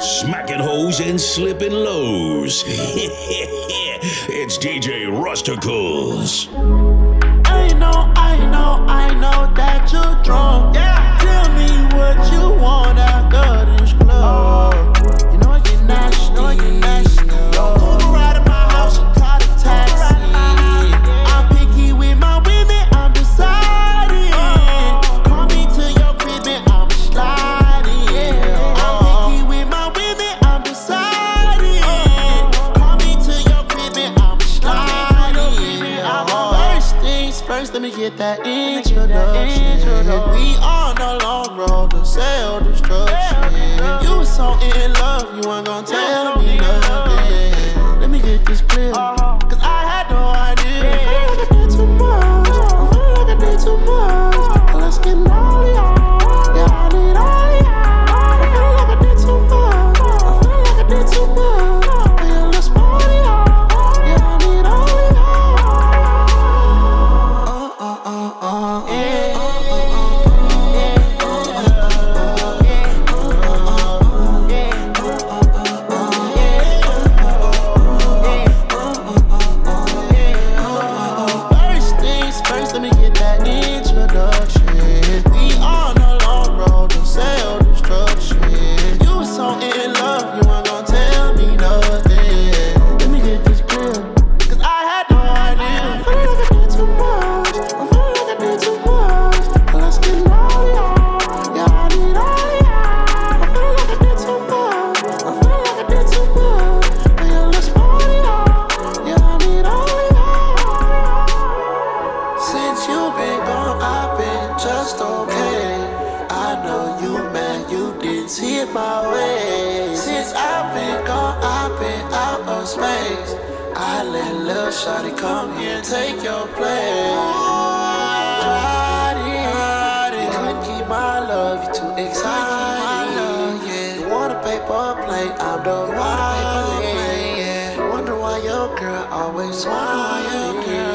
Smacking hoes and slipping lows. It's DJ Rusticles. I know that you're drunk. Yeah. Tell me what you want after this club. You know I get nasty. Don't move around in my house and call a taxi. I'm picky with my women, I'm deciding. Call me to your crib and I'm sliding. I'm picky with my women, I'm deciding. Call me to your crib and I'm sliding. First things first, let me get that introduction. We on the long road to self-destruction. You was so in love, you weren't gonna tell me nothing. Let me get this clear, cause I had no idea. I feel like I did too much. Well, let's get gnarly. Yeah, I need all y'all. I feel like I did too much. Yeah, let's party. Yeah, I need all First things first, let me get that introduction. We on the long road to self-destruction. You was so in love, you weren't gonna tell me nothing. Let me get this clear, cause I had no idea. I feel like I did too much. Well, let's get gnarly. Yeah, I need all y'all. I feel like I did too much. Yeah, let's party. Yeah, I need all y'all. Since you been gone, I've been just okay. I know you mad, you didn't see it my way. Since I've been gone, I've been out of space. I let Lil' Shawty come here and take your place. Couldn't keep my love, you too excited. You want a paper plate, I'm the one. Wonder why your girl always smiling.